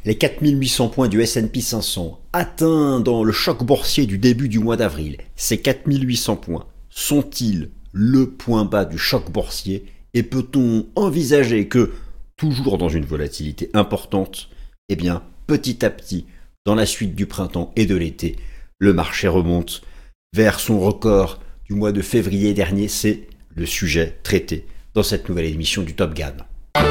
Les 4800 points du S&P 500 atteints dans le choc boursier du début du mois d'avril, ces 4800 points sont-ils le point bas du choc boursier et peut-on envisager que, toujours dans une volatilité importante, eh bien, petit à petit, dans la suite du printemps et de l'été, le marché remonte vers son record du mois de février dernier? C'est le sujet traité dans cette nouvelle émission du Top Gun.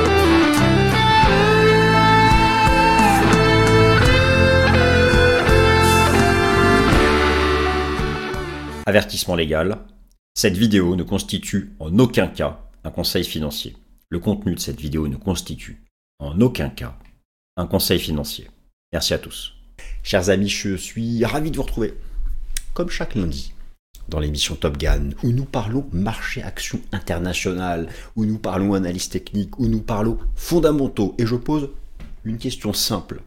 Avertissement légal, cette vidéo ne constitue en aucun cas un conseil financier. Le contenu de cette vidéo ne constitue en aucun cas un conseil financier. Merci à tous. Chers amis, je suis ravi de vous retrouver, comme chaque lundi, dans l'émission Top Gun, où nous parlons marché action international, où nous parlons analyse technique, où nous parlons fondamentaux. Et je pose une question simple.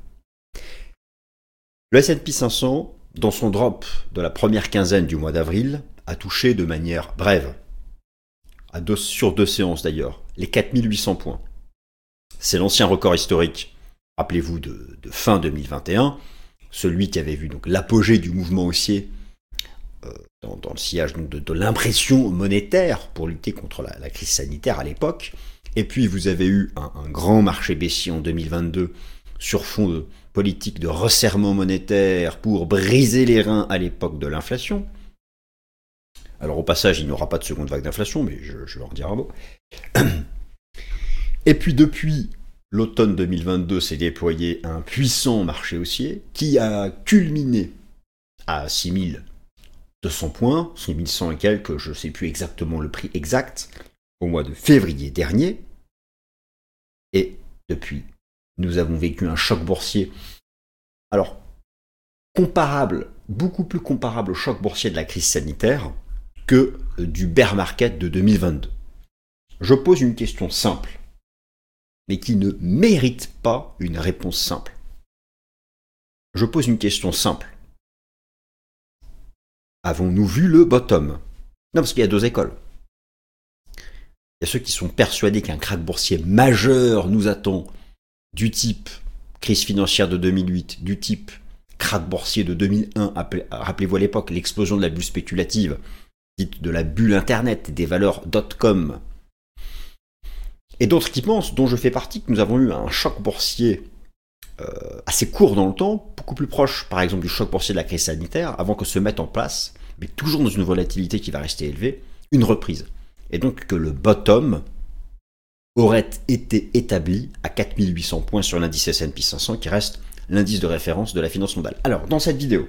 Le S&P 500, dans son drop de la première quinzaine du mois d'avril, a touché de manière brève, sur 2 séances d'ailleurs, les 4800 points. C'est l'ancien record historique, rappelez-vous, de fin 2021, celui qui avait vu donc l'apogée du mouvement haussier dans le sillage donc, de l'impression monétaire pour lutter contre la crise sanitaire à l'époque. Et puis vous avez eu un grand marché baissier en 2022 sur fond de politique de resserrement monétaire pour briser les reins à l'époque de l'inflation. Alors au passage, il n'y aura pas de seconde vague d'inflation, mais je vais en dire un mot. Et puis depuis l'automne 2022 s'est déployé un puissant marché haussier qui a culminé à 6200 points, 6100 et quelques, je ne sais plus exactement le prix exact, au mois de février dernier. Et depuis, nous avons vécu un choc boursier, alors comparable, beaucoup plus comparable au choc boursier de la crise sanitaire que du bear market de 2022. Je pose une question simple, mais qui ne mérite pas une réponse simple. Je pose une question simple. Avons-nous vu le bottom? Non, parce qu'il y a 2 écoles. Il y a ceux qui sont persuadés qu'un krach boursier majeur nous attend, du type crise financière de 2008, du type krach boursier de 2001, rappelez-vous à l'époque l'explosion de la bulle spéculative, dite de la bulle internet, des valeurs .com, et d'autres qui pensent, dont je fais partie, que nous avons eu un choc boursier assez court dans le temps, beaucoup plus proche par exemple du choc boursier de la crise sanitaire, avant que se mette en place, mais toujours dans une volatilité qui va rester élevée, une reprise. Et donc que le bottom aurait été établi à 4800 points sur l'indice S&P 500, qui reste l'indice de référence de la finance mondiale. Alors, dans cette vidéo,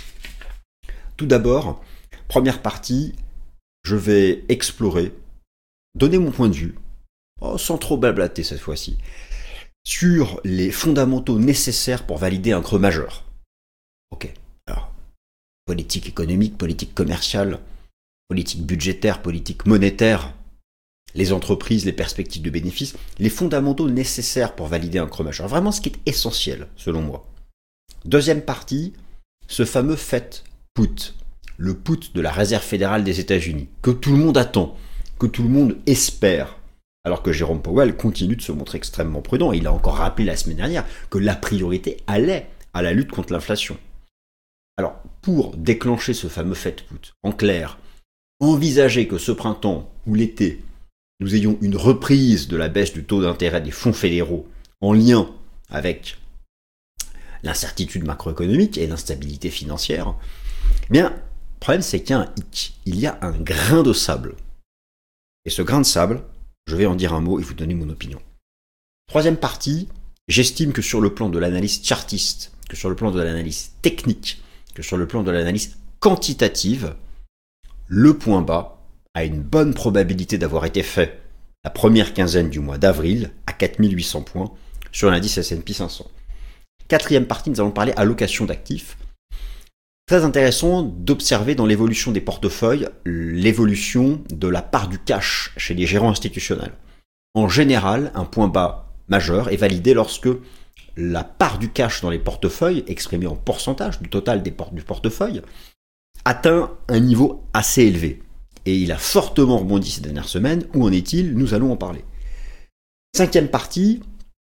tout d'abord, première partie, je vais explorer, donner mon point de vue, sans trop blablater cette fois-ci, sur les fondamentaux nécessaires pour valider un creux majeur. Ok, alors, politique économique, politique commerciale, politique budgétaire, politique monétaire, les entreprises, les perspectives de bénéfices, les fondamentaux nécessaires pour valider un creux majeur. Vraiment ce qui est essentiel, selon moi. Deuxième partie, ce fameux Fed put, le put de la Réserve fédérale des États-Unis, que tout le monde attend, que tout le monde espère, alors que Jérôme Powell continue de se montrer extrêmement prudent. Il a encore rappelé la semaine dernière que la priorité allait à la lutte contre l'inflation. Alors, pour déclencher ce fameux Fed put, en clair, envisager que ce printemps ou l'été, nous ayons une reprise de la baisse du taux d'intérêt des fonds fédéraux en lien avec l'incertitude macroéconomique et l'instabilité financière, eh bien, le problème c'est qu'il y a un hic, il y a un grain de sable. Et ce grain de sable, je vais en dire un mot et vous donner mon opinion. Troisième partie, j'estime que sur le plan de l'analyse chartiste, que sur le plan de l'analyse technique, que sur le plan de l'analyse quantitative, le point bas a une bonne probabilité d'avoir été fait la première quinzaine du mois d'avril à 4800 points sur l'indice S&P 500. Quatrième partie, nous allons parler allocation d'actifs. Très intéressant d'observer dans l'évolution des portefeuilles l'évolution de la part du cash chez les gérants institutionnels. En général, un point bas majeur est validé lorsque la part du cash dans les portefeuilles, exprimée en pourcentage du total du portefeuille, atteint un niveau assez élevé. Et il a fortement rebondi ces dernières semaines. Où en est-il? Nous allons en parler. Cinquième partie,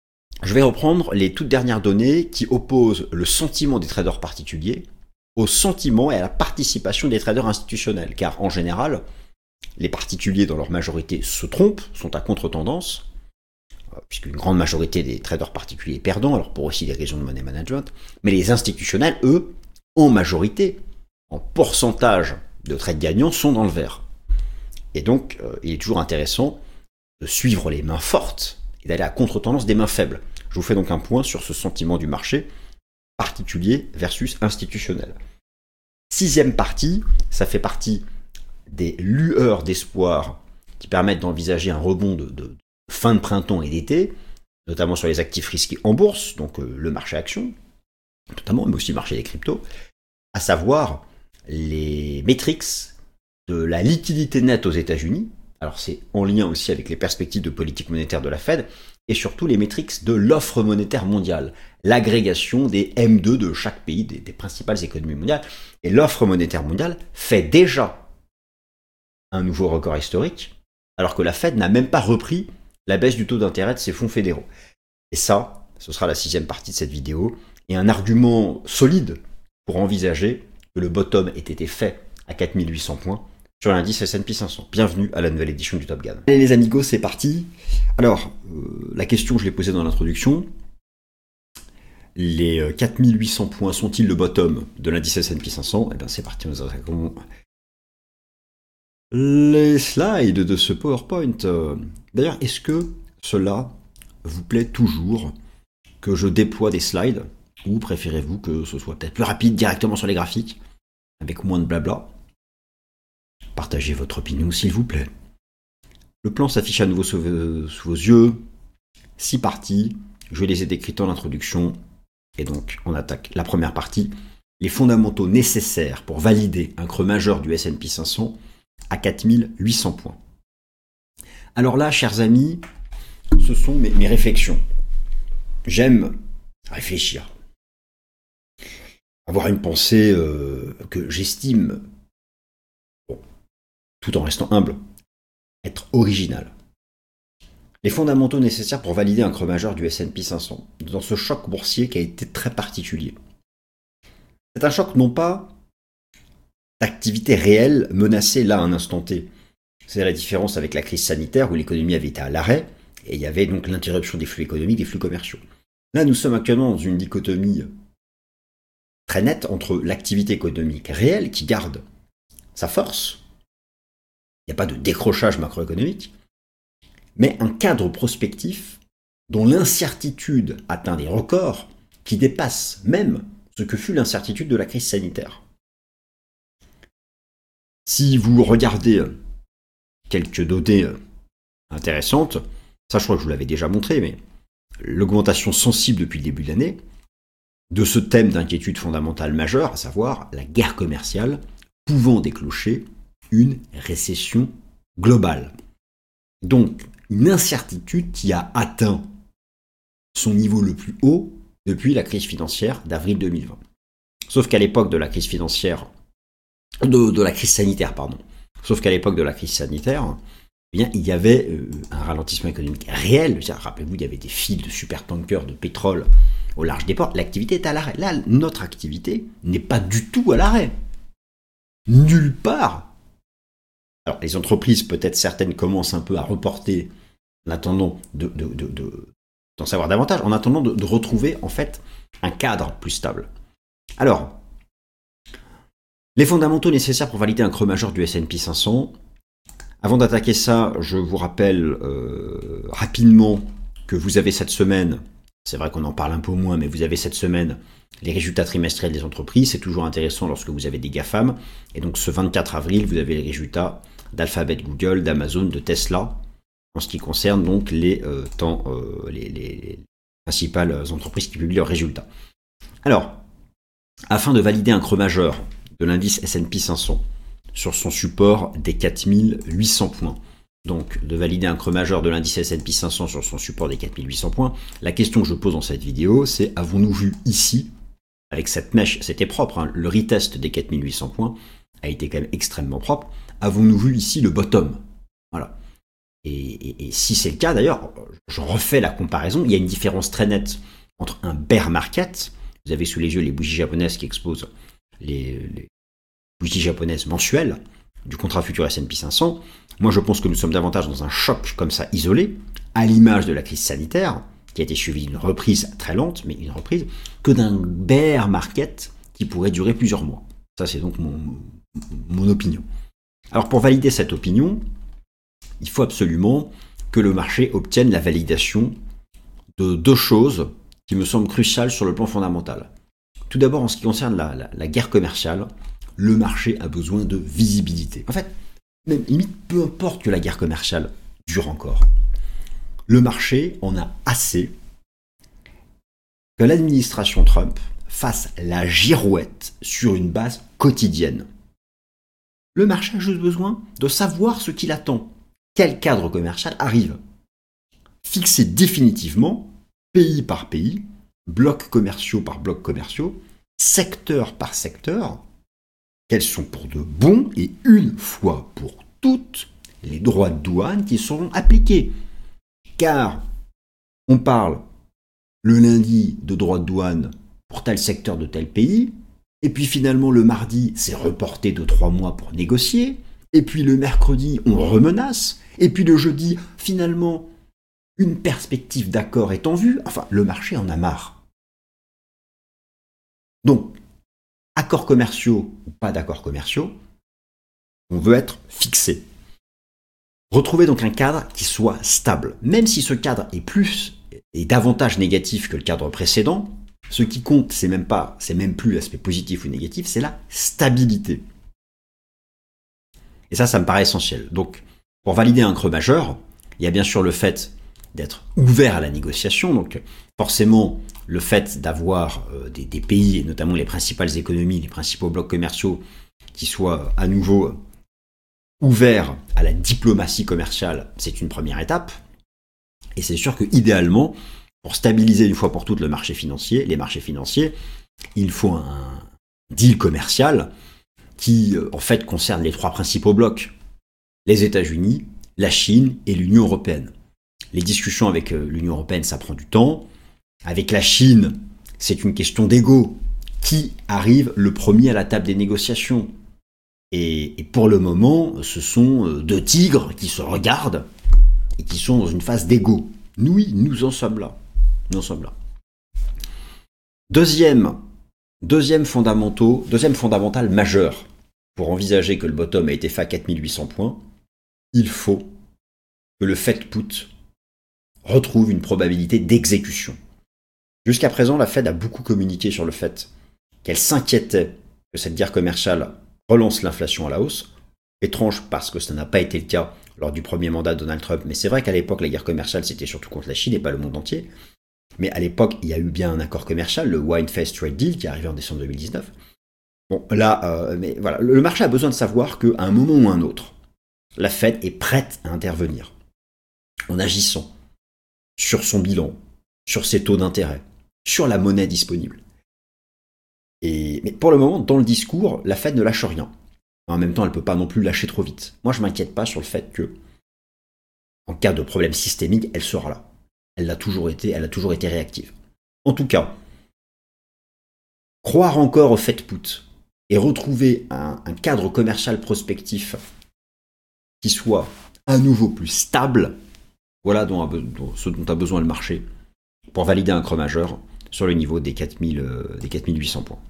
je vais reprendre les toutes dernières données qui opposent le sentiment des traders particuliers au sentiment et à la participation des traders institutionnels. Car en général, les particuliers dans leur majorité se trompent, sont à contre-tendance, puisqu'une grande majorité des traders particuliers est perdant, alors pour aussi des raisons de money management, mais les institutionnels, eux, en majorité, en pourcentage de trades gagnants, sont dans le vert. Et donc, il est toujours intéressant de suivre les mains fortes et d'aller à contre-tendance des mains faibles. Je vous fais donc un point sur ce sentiment du marché, particulier versus institutionnel. 6e partie, ça fait partie des lueurs d'espoir qui permettent d'envisager un rebond de fin de printemps et d'été, notamment sur les actifs risqués en bourse, donc le marché action, notamment, mais aussi le marché des cryptos, à savoir les métriques de la liquidité nette aux États-Unis. Alors c'est en lien aussi avec les perspectives de politique monétaire de la Fed, et surtout les métriques de l'offre monétaire mondiale, l'agrégation des M2 de chaque pays, des principales économies mondiales. Et l'offre monétaire mondiale fait déjà un nouveau record historique, alors que la Fed n'a même pas repris la baisse du taux d'intérêt de ses fonds fédéraux. Et ça, ce sera la 6e partie de cette vidéo, et un argument solide pour envisager que le bottom ait été fait à 4800 points sur l'indice S&P 500. Bienvenue à la nouvelle édition du Top Gun. Allez les amigos, c'est parti. Alors, la question, je l'ai posée dans l'introduction. Les 4800 points sont-ils le bottom de l'indice S&P 500 ? Eh bien, c'est parti, nous attaquons les slides de ce PowerPoint. D'ailleurs, est-ce que cela vous plaît toujours que je déploie des slides, ou préférez-vous que ce soit peut-être plus rapide directement sur les graphiques, avec moins de blabla ? Partagez votre opinion, s'il vous plaît. Le plan s'affiche à nouveau sous vos yeux. 6 parties. Je les ai décrites en introduction. Et donc, on attaque la première partie. Les fondamentaux nécessaires pour valider un creux majeur du S&P 500 à 4800 points. Alors là, chers amis, ce sont mes réflexions. J'aime réfléchir. Avoir une pensée que j'estime, tout en restant humble, être original. Les fondamentaux nécessaires pour valider un creux majeur du S&P 500, dans ce choc boursier qui a été très particulier. C'est un choc non pas d'activité réelle menacée là à un instant T. C'est la différence avec la crise sanitaire où l'économie avait été à l'arrêt et il y avait donc l'interruption des flux économiques, des flux commerciaux. Là, nous sommes actuellement dans une dichotomie très nette entre l'activité économique réelle qui garde sa force, il n'y a pas de décrochage macroéconomique, mais un cadre prospectif dont l'incertitude atteint des records qui dépassent même ce que fut l'incertitude de la crise sanitaire. Si vous regardez quelques données intéressantes, ça je crois que je vous l'avais déjà montré, mais l'augmentation sensible depuis le début de l'année de ce thème d'inquiétude fondamentale majeure, à savoir la guerre commerciale pouvant déclencher une récession globale. Donc, une incertitude qui a atteint son niveau le plus haut depuis la crise financière d'avril 2020. Sauf qu'à l'époque de la crise financière, de la crise sanitaire, pardon. Sauf qu'à l'époque de la crise sanitaire, eh bien, il y avait un ralentissement économique réel. Rappelez-vous, il y avait des files de supertankers de pétrole au large des ports. L'activité est à l'arrêt. Là, notre activité n'est pas du tout à l'arrêt. Nulle part. Alors, les entreprises, peut-être certaines, commencent un peu à reporter en attendant d'en savoir davantage, en attendant de retrouver, en fait, un cadre plus stable. Alors, les fondamentaux nécessaires pour valider un creux majeur du S&P 500. Avant d'attaquer ça, je vous rappelle rapidement que vous avez cette semaine, c'est vrai qu'on en parle un peu moins, mais vous avez cette semaine les résultats trimestriels des entreprises. C'est toujours intéressant lorsque vous avez des GAFAM. Et donc ce 24 avril, vous avez les résultats d'Alphabet, Google, d'Amazon, de Tesla, en ce qui concerne donc les principales entreprises qui publient leurs résultats. Alors, afin de valider un creux majeur de l'indice S&P 500 sur son support des 4800 points, donc de valider un creux majeur de l'indice S&P 500 sur son support des 4800 points, la question que je pose dans cette vidéo, c'est avons-nous vu ici, avec cette mèche, c'était propre, hein, le retest des 4800 points a été quand même extrêmement propre, avons-nous vu ici le bottom ? Voilà. Et si c'est le cas, d'ailleurs, je refais la comparaison, il y a une différence très nette entre un bear market, vous avez sous les yeux les bougies japonaises qui exposent les bougies japonaises mensuelles du contrat futur S&P 500. Moi, je pense que nous sommes davantage dans un choc comme ça, isolé, à l'image de la crise sanitaire, qui a été suivie d'une reprise très lente, mais une reprise, que d'un bear market qui pourrait durer plusieurs mois. Ça, c'est donc mon opinion. Alors, pour valider cette opinion, il faut absolument que le marché obtienne la validation de deux choses qui me semblent cruciales sur le plan fondamental. Tout d'abord, en ce qui concerne la guerre commerciale, le marché a besoin de visibilité. En fait, même limite, peu importe que la guerre commerciale dure encore. Le marché en a assez que l'administration Trump fasse la girouette sur une base quotidienne. Le marché a juste besoin de savoir ce qu'il attend. Quel cadre commercial arrive? Fixé définitivement, pays par pays, blocs commerciaux par blocs commerciaux, secteur par secteur, quels sont pour de bons et une fois pour toutes les droits de douane qui seront appliqués. Car on parle le lundi de droits de douane pour tel secteur de tel pays, et puis finalement le mardi c'est reporté de 3 mois pour négocier, et puis le mercredi on remenace, et puis le jeudi finalement une perspective d'accord est en vue. Enfin, le marché en a marre. Donc, accords commerciaux ou pas d'accords commerciaux, on veut être fixé. Retrouver donc un cadre qui soit stable. Même si ce cadre est davantage négatif que le cadre précédent, ce qui compte, c'est même plus l'aspect positif ou négatif, c'est la stabilité. Et ça me paraît essentiel. Donc, pour valider un creux majeur, il y a bien sûr le fait d'être ouvert à la négociation. Donc, forcément, le fait d'avoir des pays, et notamment les principales économies, les principaux blocs commerciaux, qui soient à nouveau ouverts à la diplomatie commerciale, c'est une première étape. Et c'est sûr que idéalement, pour stabiliser une fois pour toutes les marchés financiers, il faut un deal commercial qui, en fait, concerne les 3 principaux blocs. Les États-Unis, la Chine et l'Union européenne. Les discussions avec l'Union européenne, ça prend du temps. Avec la Chine, c'est une question d'ego. Qui arrive le premier à la table des négociations? Et pour le moment, ce sont 2 tigres qui se regardent et qui sont dans une phase d'ego. Oui, nous en sommes là. Deuxième fondamental majeur pour envisager que le bottom a été fait à 4800 points, il faut que le Fed put retrouve une probabilité d'exécution. Jusqu'à présent, la Fed a beaucoup communiqué sur le fait qu'elle s'inquiétait que cette guerre commerciale relance l'inflation à la hausse. Étrange parce que ça n'a pas été le cas lors du premier mandat de Donald Trump, mais c'est vrai qu'à l'époque, la guerre commerciale, c'était surtout contre la Chine et pas le monde entier. Mais à l'époque, il y a eu bien un accord commercial, le Wine-Fest Trade Deal, qui est arrivé en décembre 2019. Bon, là, mais voilà, le marché a besoin de savoir qu'à un moment ou un autre, la Fed est prête à intervenir en agissant sur son bilan, sur ses taux d'intérêt, sur la monnaie disponible. Mais pour le moment, dans le discours, la Fed ne lâche rien. En même temps, elle ne peut pas non plus lâcher trop vite. Moi, je ne m'inquiète pas sur le fait que, en cas de problème systémique, elle sera là. Elle a toujours été réactive. En tout cas, croire encore au Fed put et retrouver un cadre commercial prospectif qui soit à nouveau plus stable, voilà ce dont a besoin le marché pour valider un creux majeur sur le niveau des 4800 points.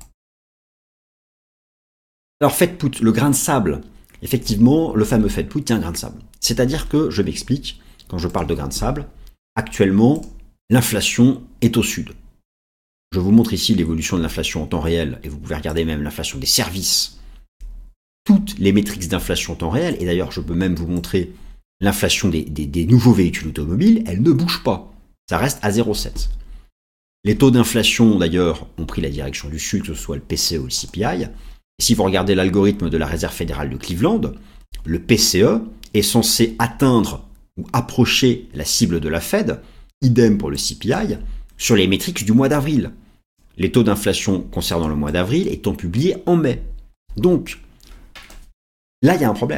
Alors, Fed put, le grain de sable, effectivement, le fameux Fed put, il y a un grain de sable. C'est-à-dire que, je m'explique, quand je parle de grain de sable, actuellement, l'inflation est au sud. Je vous montre ici l'évolution de l'inflation en temps réel, et vous pouvez regarder même l'inflation des services. Toutes les métriques d'inflation en temps réel, et d'ailleurs, je peux même vous montrer l'inflation des nouveaux véhicules automobiles, elle ne bouge pas. Ça reste à 0,7. Les taux d'inflation, d'ailleurs, ont pris la direction du sud, que ce soit le PCE ou le CPI. Et si vous regardez l'algorithme de la Réserve fédérale de Cleveland, le PCE est censé atteindre ou approcher la cible de la Fed, idem pour le CPI, sur les métriques du mois d'avril. Les taux d'inflation concernant le mois d'avril étant publiés en mai. Donc, là, il y a un problème.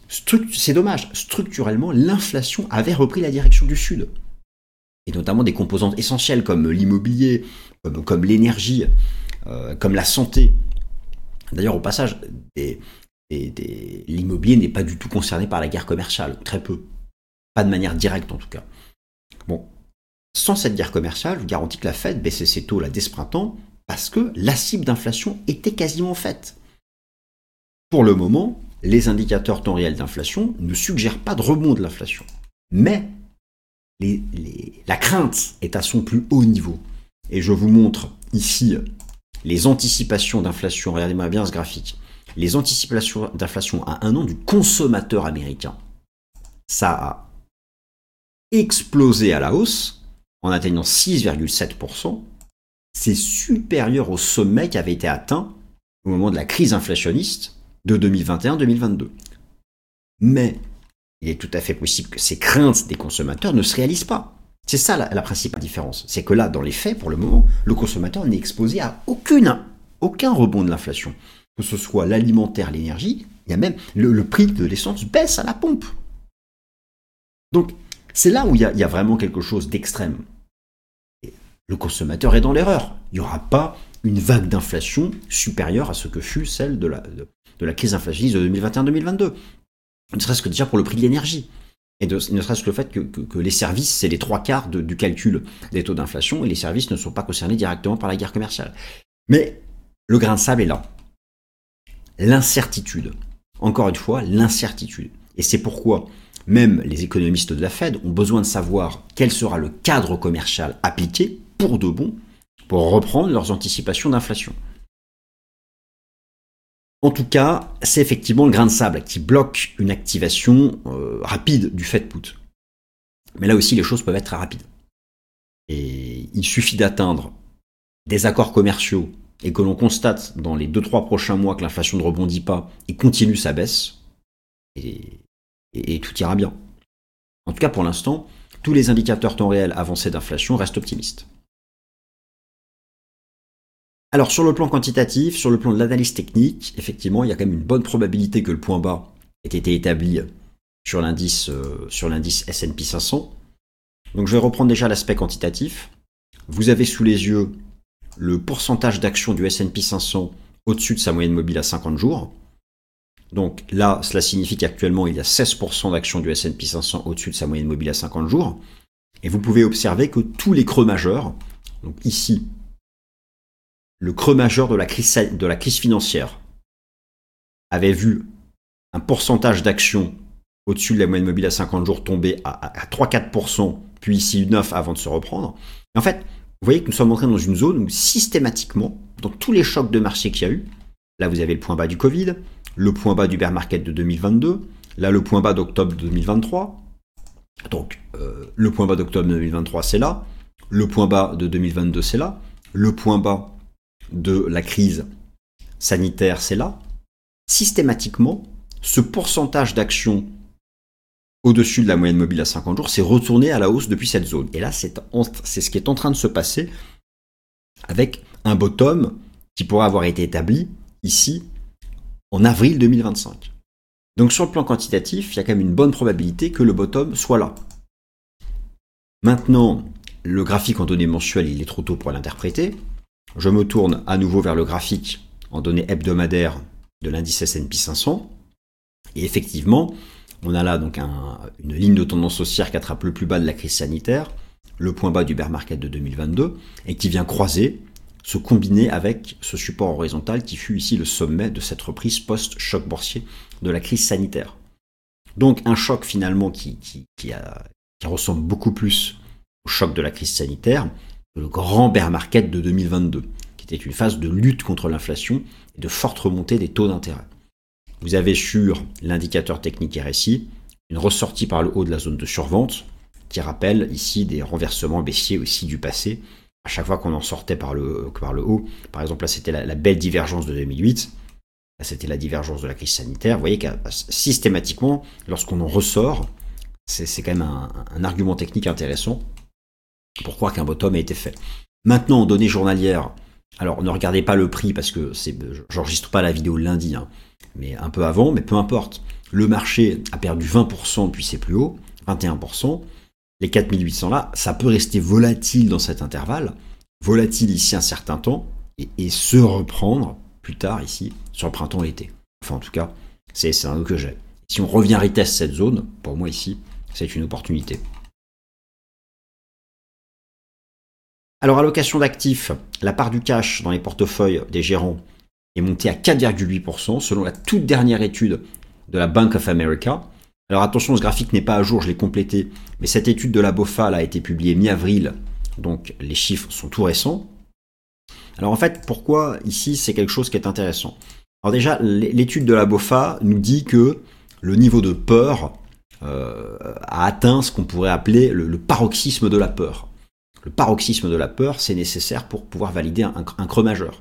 C'est dommage, structurellement, l'inflation avait repris la direction du Sud. Et notamment des composantes essentielles comme l'immobilier, comme l'énergie, comme la santé. D'ailleurs, au passage, l'immobilier n'est pas du tout concerné par la guerre commerciale, très peu. Pas de manière directe en tout cas. Bon, sans cette guerre commerciale, je vous garantis que la Fed baissait ses taux là dès ce printemps parce que la cible d'inflation était quasiment faite. Pour le moment, les indicateurs temps réel d'inflation ne suggèrent pas de rebond de l'inflation. Mais la crainte est à son plus haut niveau. Et je vous montre ici les anticipations d'inflation. Regardez-moi bien ce graphique. Les anticipations d'inflation à 1 an du consommateur américain. Ça a explosé à la hausse en atteignant 6,7%. C'est supérieur au sommet qui avait été atteint au moment de la crise inflationniste de 2021-2022. Mais il est tout à fait possible que ces craintes des consommateurs ne se réalisent pas. C'est ça la principale différence. C'est que là, dans les faits, pour le moment, le consommateur n'est exposé à aucun rebond de l'inflation. Que ce soit l'alimentaire, l'énergie, il y a même le prix de l'essence baisse à la pompe. Donc, c'est là où il y a vraiment quelque chose d'extrême. Le consommateur est dans l'erreur. Il n'y aura pas une vague d'inflation supérieure à ce que fut celle de la crise inflationniste de 2021-2022. Ne serait-ce que déjà pour le prix de l'énergie. Et ne serait-ce que le fait que les services, c'est les 3/4 du calcul des taux d'inflation, et les services ne sont pas concernés directement par la guerre commerciale. Mais le grain de sable est là. L'incertitude. Encore une fois, l'incertitude. Et c'est pourquoi même les économistes de la Fed ont besoin de savoir quel sera le cadre commercial appliqué pour de bon, pour reprendre leurs anticipations d'inflation. En tout cas, c'est effectivement le grain de sable qui bloque une activation rapide du Fed put. Mais là aussi, les choses peuvent être très rapides. Et il suffit d'atteindre des accords commerciaux et que l'on constate dans les 2-3 prochains mois que l'inflation ne rebondit pas et continue sa baisse, et tout ira bien. En tout cas, pour l'instant, tous les indicateurs temps réel avancés d'inflation restent optimistes. Alors, sur le plan quantitatif, sur le plan de l'analyse technique, effectivement, il y a quand même une bonne probabilité que le point bas ait été établi sur l'indice S&P 500. Donc, je vais reprendre déjà l'aspect quantitatif. Vous avez sous les yeux le pourcentage d'actions du S&P 500 au-dessus de sa moyenne mobile à 50 jours. Donc là, cela signifie qu'actuellement, il y a 16% d'actions du S&P 500 au-dessus de sa moyenne mobile à 50 jours. Et vous pouvez observer que tous les creux majeurs, donc ici, le creux majeur de la crise financière, avait vu un pourcentage d'actions au-dessus de la moyenne mobile à 50 jours tomber à 3-4%, puis ici 9% avant de se reprendre. Et en fait, vous voyez que nous sommes entrés dans une zone où systématiquement, dans tous les chocs de marché qu'il y a eu, là vous avez le point bas du Covid, le point bas du bear market de 2022, là le point bas d'octobre 2023, donc le point bas d'octobre 2023 c'est là, le point bas de 2022 c'est là, le point bas de la crise sanitaire c'est là, systématiquement, ce pourcentage d'actions au-dessus de la moyenne mobile à 50 jours s'est retourné à la hausse depuis cette zone. Et là, c'est ce qui est en train de se passer avec un bottom qui pourrait avoir été établi ici en avril 2025. Donc sur le plan quantitatif, il y a quand même une bonne probabilité que le bottom soit là. Maintenant, le graphique en données mensuelles, il est trop tôt pour l'interpréter. Je me tourne à nouveau vers le graphique en données hebdomadaires de l'indice S&P 500. Et effectivement, on a là donc une ligne de tendance haussière qui attrape le plus bas de la crise sanitaire, le point bas du bear market de 2022, et qui vient croiser, se combiner avec ce support horizontal qui fut ici le sommet de cette reprise post-choc boursier de la crise sanitaire. Donc un choc finalement qui ressemble beaucoup plus au choc de la crise sanitaire que le grand bear market de 2022, qui était une phase de lutte contre l'inflation et de forte remontée des taux d'intérêt. Vous avez sur l'indicateur technique RSI une ressortie par le haut de la zone de survente qui rappelle ici des renversements baissiers aussi du passé. À chaque fois qu'on en sortait par le haut, par exemple là c'était la belle divergence de 2008, là c'était la divergence de la crise sanitaire. Vous voyez que systématiquement, lorsqu'on en ressort, c'est quand même un argument technique intéressant pour croire qu'un bottom a été fait. Maintenant, en données journalières, Alors ne regardez pas le prix parce que j'enregistre pas la vidéo le lundi, hein, mais un peu avant, mais peu importe. Le marché a perdu 20% depuis ses plus hauts, 21%. Les 4800 là, ça peut rester volatile dans cet intervalle, volatile ici un certain temps, et se reprendre plus tard ici, sur le printemps-l'été. Enfin en tout cas, c'est un que j'ai. Si on revient retest cette zone, pour moi ici, c'est une opportunité. Alors, allocation d'actifs, la part du cash dans les portefeuilles des gérants est montée à 4,8% selon la toute dernière étude de la Bank of America. Alors attention, ce graphique n'est pas à jour, je l'ai complété, mais cette étude de la BofA a été publiée mi-avril, donc les chiffres sont tout récents. Alors en fait, pourquoi ici c'est quelque chose qui est intéressant? Alors déjà, l'étude de la BofA nous dit que le niveau de peur a atteint ce qu'on pourrait appeler le paroxysme de la peur. Le paroxysme de la peur, c'est nécessaire pour pouvoir valider un creux majeur.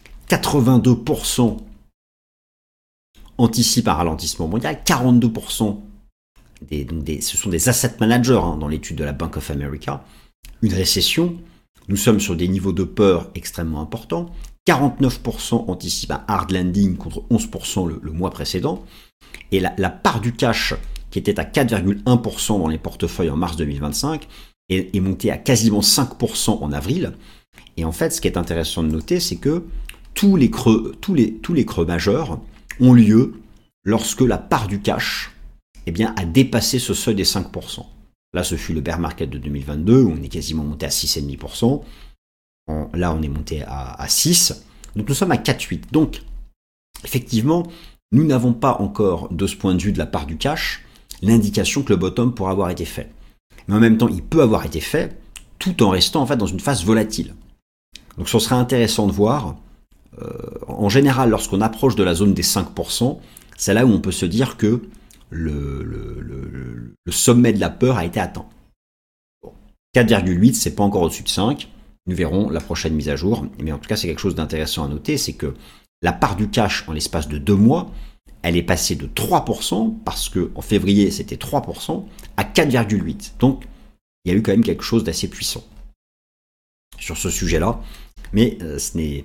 82% anticipent un ralentissement mondial, 42% ce sont des asset managers hein, dans l'étude de la Bank of America. Une récession, nous sommes sur des niveaux de peur extrêmement importants. 49% anticipent un hard landing contre 11% le mois précédent. Et la part du cash qui était à 4,1% dans les portefeuilles en mars 2025 est montée à quasiment 5% en avril. Et en fait, ce qui est intéressant de noter, c'est que tous les creux majeurs ont lieu lorsque la part du cash a dépassé ce seuil des 5%. Là, ce fut le bear market de 2022, où on est quasiment monté à 6,5%. Là, on est monté à 6%. Donc, nous sommes à 4,8%. Donc, effectivement, nous n'avons pas encore, de ce point de vue de la part du cash, l'indication que le bottom pourra avoir été fait. Mais en même temps, il peut avoir été fait tout en restant en fait dans une phase volatile. Donc, ce serait intéressant de voir. En général, lorsqu'on approche de la zone des 5%, c'est là où on peut se dire que le sommet de la peur a été atteint. Bon, 4,8, c'est pas encore au-dessus de 5. Nous verrons la prochaine mise à jour. Mais en tout cas, c'est quelque chose d'intéressant à noter, c'est que la part du cash en l'espace de 2 mois, elle est passée de 3%, parce qu'en février, c'était 3%, à 4,8%. Donc, il y a eu quand même quelque chose d'assez puissant sur ce sujet-là. Mais ce n'est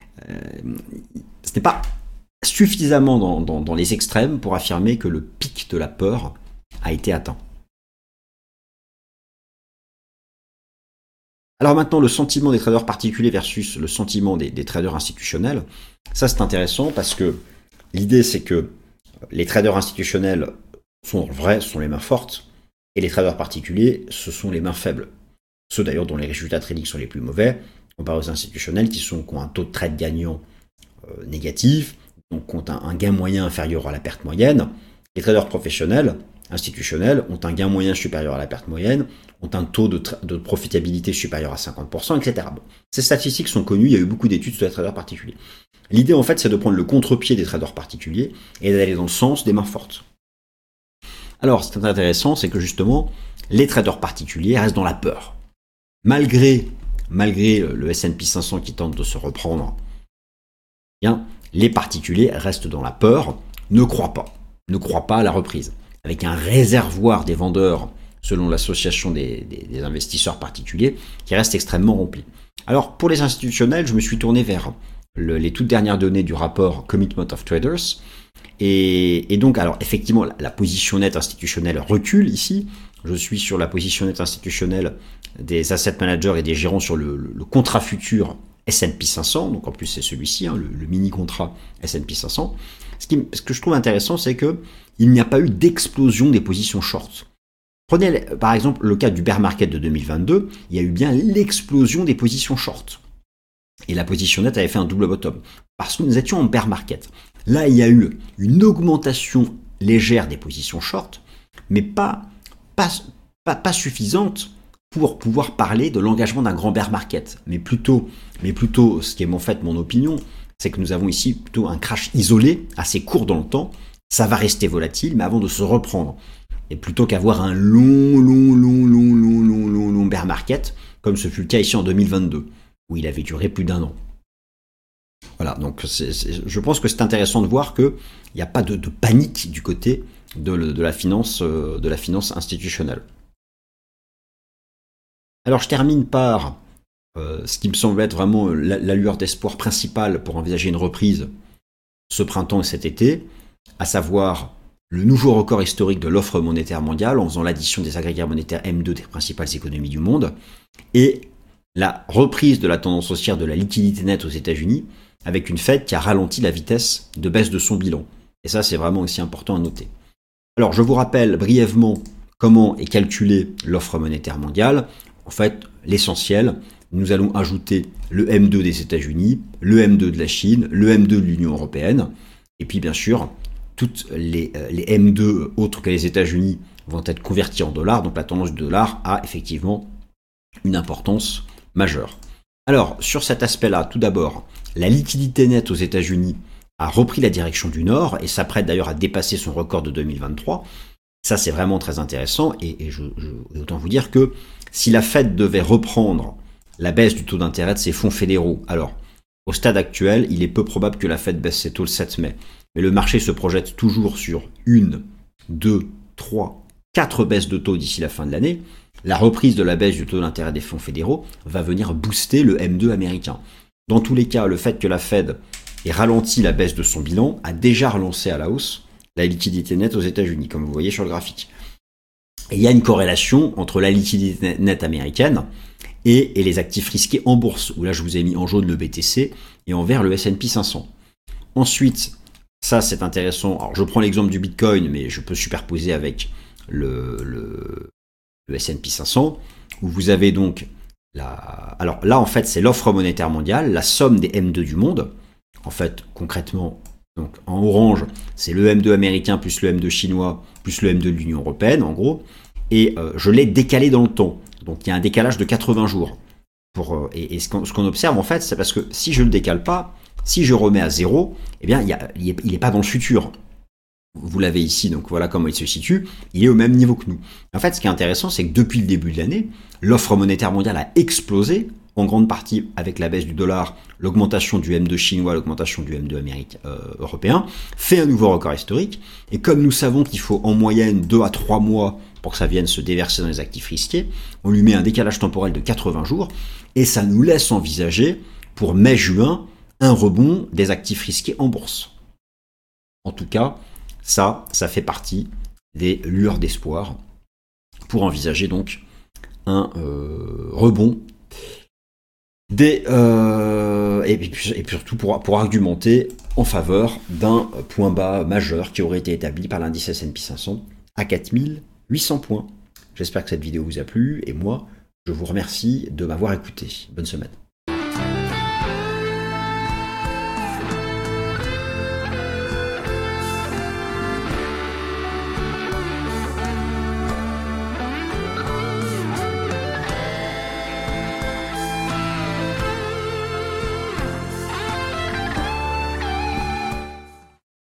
pas suffisamment dans les extrêmes pour affirmer que le pic de la peur a été atteint. Alors maintenant, le sentiment des traders particuliers versus le sentiment des traders institutionnels, ça c'est intéressant parce que l'idée c'est que les traders institutionnels sont vrais, sont les mains fortes, et les traders particuliers, ce sont les mains faibles. Ceux d'ailleurs dont les résultats trading sont les plus mauvais, comparé aux institutionnels qui ont un taux de trade gagnant négatif, donc ont un gain moyen inférieur à la perte moyenne. Les traders professionnels, institutionnels, ont un gain moyen supérieur à la perte moyenne, ont un taux de profitabilité supérieur à 50%, etc. Bon. Ces statistiques sont connues, il y a eu beaucoup d'études sur les traders particuliers. L'idée, en fait, c'est de prendre le contre-pied des traders particuliers et d'aller dans le sens des mains fortes. Alors, ce qui est intéressant, c'est que justement, les traders particuliers restent dans la peur. Malgré le S&P 500 qui tente de se reprendre, bien, les particuliers restent dans la peur, ne croient pas à la reprise. Avec un réservoir des vendeurs, selon l'association des investisseurs particuliers, qui reste extrêmement rempli. Alors, pour les institutionnels, je me suis tourné vers les toutes dernières données du rapport Commitment of Traders. Et donc, alors, effectivement, la position nette institutionnelle recule ici. Je suis sur la position nette institutionnelle des asset managers et des gérants sur le contrat futur S&P 500. Donc, en plus, c'est celui-ci, hein, le mini-contrat S&P 500. Ce que je trouve intéressant, c'est que il n'y a pas eu d'explosion des positions short. Prenez par exemple le cas du bear market de 2022, il y a eu bien l'explosion des positions short. Et la position nette avait fait un double bottom, parce que nous étions en bear market. Là, il y a eu une augmentation légère des positions short, mais pas suffisante pour pouvoir parler de l'engagement d'un grand bear market. Mais plutôt, ce qui est en fait mon opinion, c'est que nous avons ici plutôt un crash isolé, assez court dans le temps. Ça va rester volatile, mais avant de se reprendre. Et plutôt qu'avoir un long bear market, comme ce fut le cas ici en 2022, où il avait duré plus d'1 an. Voilà, donc je pense que c'est intéressant de voir qu'il n'y a pas de panique du côté de la finance institutionnelle. Alors je termine par ce qui me semble être vraiment la lueur d'espoir principale pour envisager une reprise ce printemps et cet été, à savoir le nouveau record historique de l'offre monétaire mondiale en faisant l'addition des agrégats monétaires M2 des principales économies du monde, et la reprise de la tendance haussière de la liquidité nette aux États-Unis, avec une Fed qui a ralenti la vitesse de baisse de son bilan. Et ça, c'est vraiment aussi important à noter. Alors, je vous rappelle brièvement comment est calculée l'offre monétaire mondiale. En fait, l'essentiel, nous allons ajouter le M2 des États-Unis, le M2 de la Chine, le M2 de l'Union européenne, et puis bien sûr, toutes les M2 autres que les États-Unis vont être convertis en dollars, donc la tendance du dollar a effectivement une importance majeure. Alors, sur cet aspect-là, tout d'abord, la liquidité nette aux États-Unis a repris la direction du nord et s'apprête d'ailleurs à dépasser son record de 2023. Ça, c'est vraiment très intéressant et autant vous dire que si la Fed devait reprendre la baisse du taux d'intérêt de ses fonds fédéraux, alors, au stade actuel, il est peu probable que la Fed baisse ses taux le 7 mai. Mais le marché se projette toujours sur 1, 2, 3, 4 baisses de taux d'ici la fin de l'année. La reprise de la baisse du taux d'intérêt des fonds fédéraux va venir booster le M2 américain. Dans tous les cas, le fait que la Fed ait ralenti la baisse de son bilan a déjà relancé à la hausse la liquidité nette aux États-Unis, comme vous voyez sur le graphique. Et il y a une corrélation entre la liquidité nette américaine et les actifs risqués en bourse, où là je vous ai mis en jaune le BTC et en vert le S&P 500. Ensuite, ça c'est intéressant, alors je prends l'exemple du Bitcoin, mais je peux superposer avec le S&P 500, où vous avez donc alors là en fait c'est l'offre monétaire mondiale, la somme des M2 du monde. En fait concrètement, donc en orange c'est le M2 américain plus le M2 chinois plus le M2 de l'Union européenne en gros, et je l'ai décalé dans le temps. Donc il y a un décalage de 80 jours. Et ce qu'on observe en fait, c'est parce que si je ne le décale pas, si je remets à 0, eh bien il n'est pas dans le futur. Vous l'avez ici, donc voilà comment il se situe. Il est au même niveau que nous. En fait, ce qui est intéressant, c'est que depuis le début de l'année, l'offre monétaire mondiale a explosé, en grande partie avec la baisse du dollar, l'augmentation du M2 chinois, l'augmentation du M2 européen, fait un nouveau record historique. Et comme nous savons qu'il faut en moyenne 2 à 3 mois pour que ça vienne se déverser dans les actifs risqués, on lui met un décalage temporel de 80 jours, et ça nous laisse envisager, pour mai-juin, un rebond des actifs risqués en bourse. En tout cas, ça fait partie des lueurs d'espoir pour envisager donc un rebond et puis surtout pour argumenter en faveur d'un point bas majeur qui aurait été établi par l'indice S&P 500 à 4800 points. J'espère que cette vidéo vous a plu et moi, je vous remercie de m'avoir écouté. Bonne semaine.